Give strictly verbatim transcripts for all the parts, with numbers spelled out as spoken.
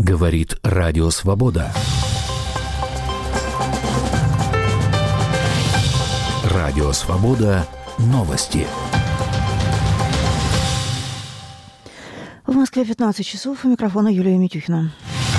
Говорит Радио Свобода. Радио Свобода. Новости. В Москве пятнадцать часов. У микрофона Юлия Митюхина.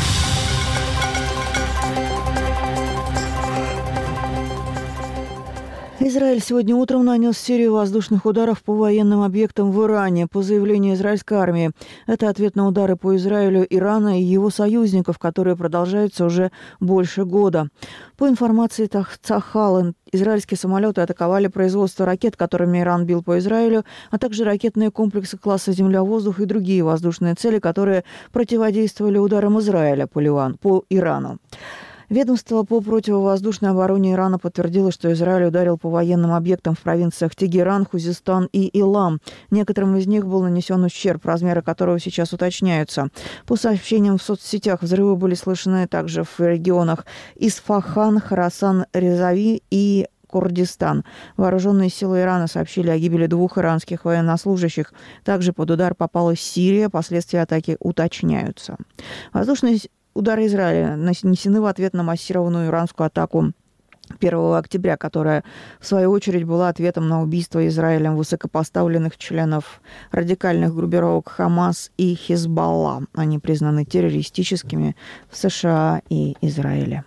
Израиль сегодня утром нанес серию воздушных ударов по военным объектам в Иране. По заявлению израильской армии, это ответ на удары по Израилю Ирана и его союзников, которые продолжаются уже больше года. По информации Цахал, израильские самолеты атаковали производство ракет, которыми Иран бил по Израилю, а также ракетные комплексы класса «Земля-воздух» и другие воздушные цели, которые противодействовали ударам Израиля по Ирану. Ведомство по противовоздушной обороне Ирана подтвердило, что Израиль ударил по военным объектам в провинциях Тегеран, Хузестан и Илам. Некоторым из них был нанесен ущерб, размеры которого сейчас уточняются. По сообщениям в соцсетях, взрывы были слышны также в регионах Исфахан, Хорасан, Резави и Курдистан. Вооруженные силы Ирана сообщили о гибели двух иранских военнослужащих. Также под удар попала Сирия. Последствия атаки уточняются. Воздушные удары Израиля нанесены в ответ на массированную иранскую атаку первого октября, которая, в свою очередь, была ответом на убийство Израилем высокопоставленных членов радикальных группировок Хамас и Хизбалла. Они признаны террористическими в США и Израиле.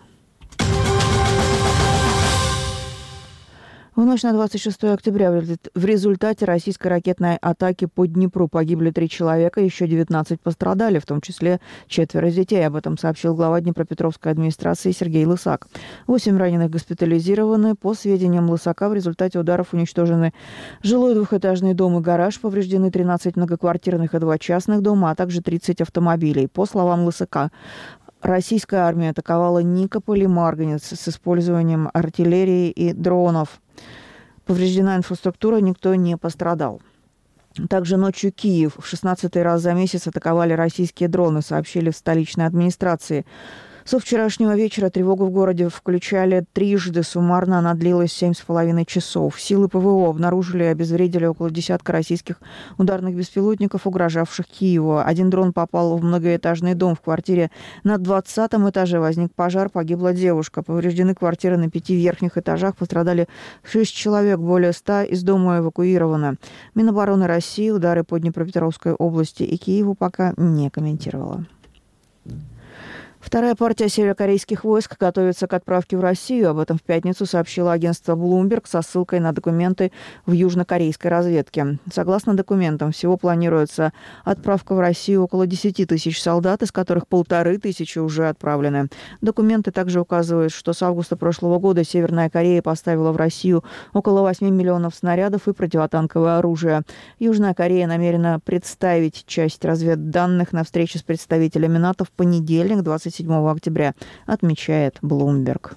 В ночь на двадцать шестое октября в результате российской ракетной атаки по Днепру погибли три человека, еще девятнадцать пострадали, в том числе четверо детей. Об этом сообщил глава Днепропетровской администрации Сергей Лысак. Восемь раненых госпитализированы. По сведениям Лысака, в результате ударов уничтожены жилой двухэтажный дом и гараж, повреждены тринадцать многоквартирных и два частных дома, а также тридцать автомобилей. По словам Лысака, российская армия атаковала Никополь и Марганец с использованием артиллерии и дронов. Повреждена инфраструктура, никто не пострадал. Также ночью Киев в шестнадцатый раз за месяц атаковали российские дроны, сообщили в столичной администрации. Со вчерашнего вечера тревогу в городе включали трижды. Суммарно она длилась семь с половиной часов. Силы ПВО обнаружили и обезвредили около десятка российских ударных беспилотников, угрожавших Киеву. Один дрон попал в многоэтажный дом. В квартире на двадцатом этаже возник пожар, погибла девушка. Повреждены квартиры на пяти верхних этажах. Пострадали шесть человек, более ста из дома эвакуировано. Минобороны России удары по Днепропетровской области и Киеву пока не комментировала. Вторая партия северокорейских войск готовится к отправке в Россию. Об этом в пятницу сообщило агентство Bloomberg со ссылкой на документы в южнокорейской разведке. Согласно документам, всего планируется отправка в Россию около десять тысяч солдат, из которых полторы тысячи уже отправлены. Документы также указывают, что с августа прошлого года Северная Корея поставила в Россию около восьми миллионов снарядов и противотанковое оружие. Южная Корея намерена представить часть разведданных на встрече с представителями НАТО в понедельник, двадцать седьмого октября, отмечает Bloomberg.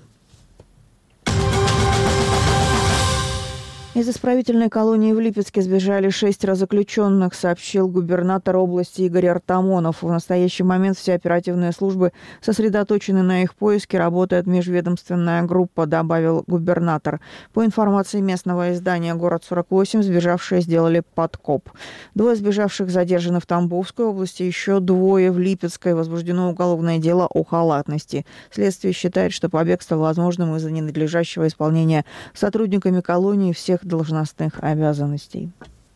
Из исправительной колонии в Липецке сбежали шестеро заключенных, сообщил губернатор области Игорь Артамонов. В настоящий момент все оперативные службы сосредоточены на их поиске, работает межведомственная группа, добавил губернатор. По информации местного издания «Город сорок восемь», сбежавшие сделали подкоп. Двое сбежавших задержаны в Тамбовской области, еще двое в Липецкой. Возбуждено уголовное дело о халатности. Следствие считает, что побег стал возможным из-за ненадлежащего исполнения сотрудниками колонии всех должностных обязанностей.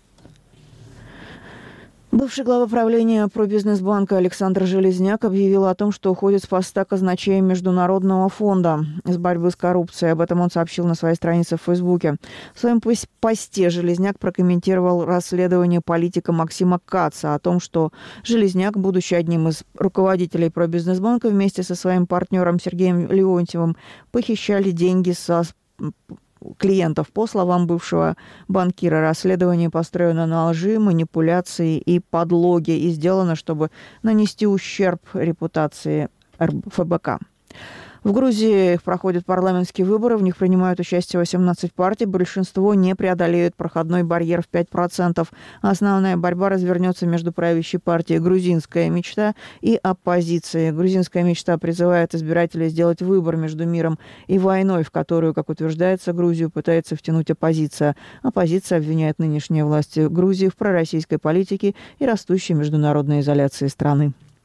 Бывший глава правления Пробизнесбанка Александр Железняк объявил о том, что уходит с поста казначея Международного фонда с борьбы с коррупцией. Об этом он сообщил на своей странице в Фейсбуке. В своем посте Железняк прокомментировал расследование политика Максима Каца о том, что Железняк, будучи одним из руководителей Пробизнесбанка, вместе со своим партнером Сергеем Леонтьевым похищали деньги со клиентов. По словам бывшего банкира, расследование построено на лжи, манипуляции и подлоге и сделано, чтобы нанести ущерб репутации эф бэ ка. В Грузии проходят парламентские выборы, в них принимают участие восемнадцать партий. Большинство не преодолеют проходной барьер в пять процентов. Основная борьба развернется между правящей партией «Грузинская мечта» и оппозицией. «Грузинская мечта» призывает избирателей сделать выбор между миром и войной, в которую, как утверждается, Грузию пытается втянуть оппозиция. Оппозиция обвиняет нынешние власти Грузии в пророссийской политике и растущей международной изоляции страны.